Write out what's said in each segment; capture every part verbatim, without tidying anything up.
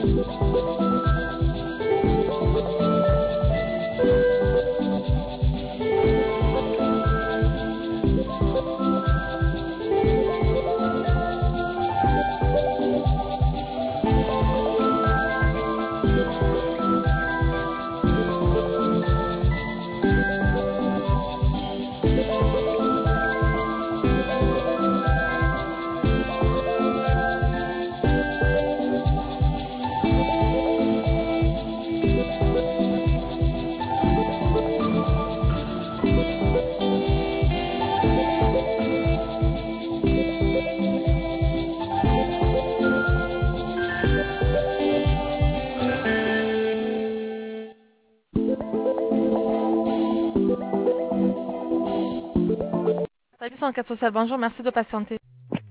Établissement enquête sociale, bonjour, merci de patienter.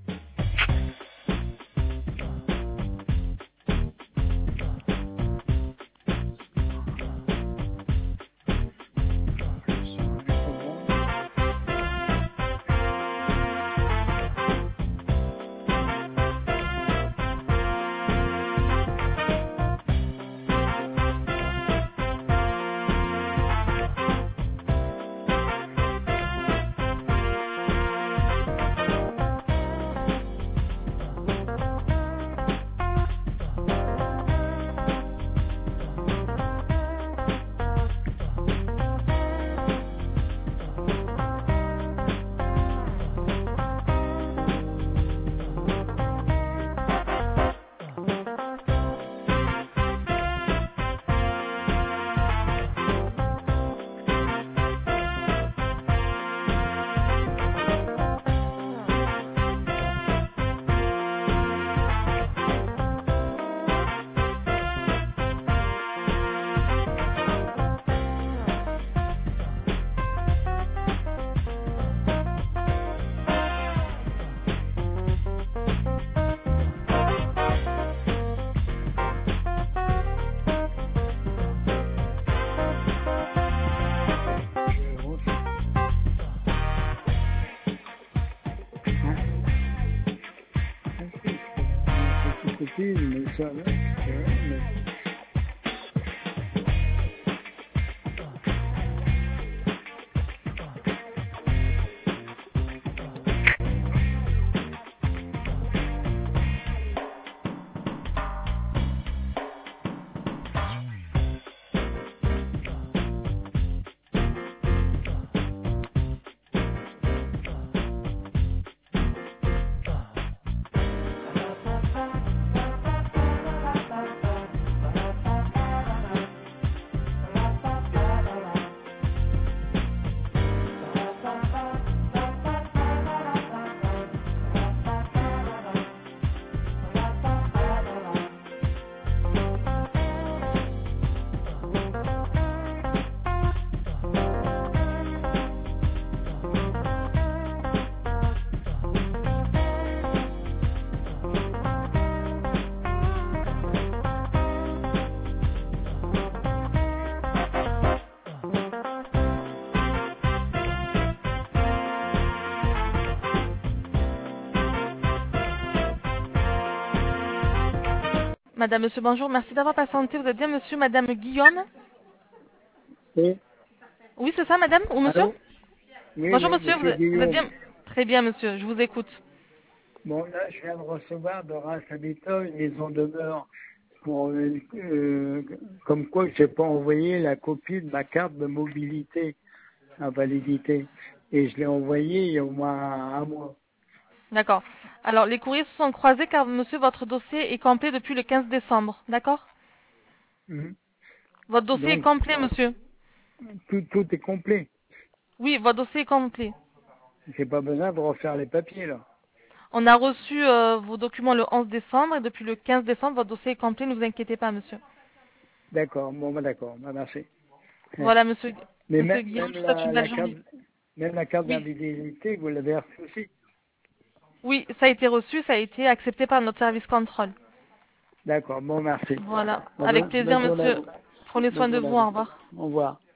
Mais ça, là, c'est vrai, mais... Madame, monsieur, bonjour, merci d'avoir patienté. Vous êtes bien monsieur, madame Guillaume? Oui. Oui, c'est ça, madame ou monsieur? Allô? Oui, Bonjour, oui, monsieur, vous monsieur êtes, vous êtes Guillaume. bien? Très bien, monsieur, je vous écoute. Bon, là, je viens de recevoir de Reims Habitat une maison demeure pour, euh, euh, comme quoi je n'ai pas envoyé la copie de ma carte de mobilité à validité. Et je l'ai envoyée il y a au moins un mois. D'accord. Alors, les courriers se sont croisés car, monsieur, votre dossier est complet depuis le quinze décembre, d'accord? Mhm. Votre dossier est Donc, complet, monsieur. tout, tout est complet. Oui, votre dossier est complet. J'ai pas besoin de refaire les papiers, là. On a reçu euh, vos documents le onze décembre et depuis le quinze décembre, votre dossier est complet, ne vous inquiétez pas, monsieur. D'accord, bon, bah, d'accord, bah, merci. Voilà, monsieur, Mais monsieur même, Guillaume, même je vous souhaite une la, belle la carte, journée. même la carte Oui, d'invalidité, vous l'avez reçue aussi. oui, ça a été reçu, ça a été accepté par notre service contrôle. D'accord, bon, merci. Voilà, Bon, avec bonne, plaisir, bonne journée à monsieur. vous. Prenez soin Bonne de journée vous, à au vous. revoir. Au revoir.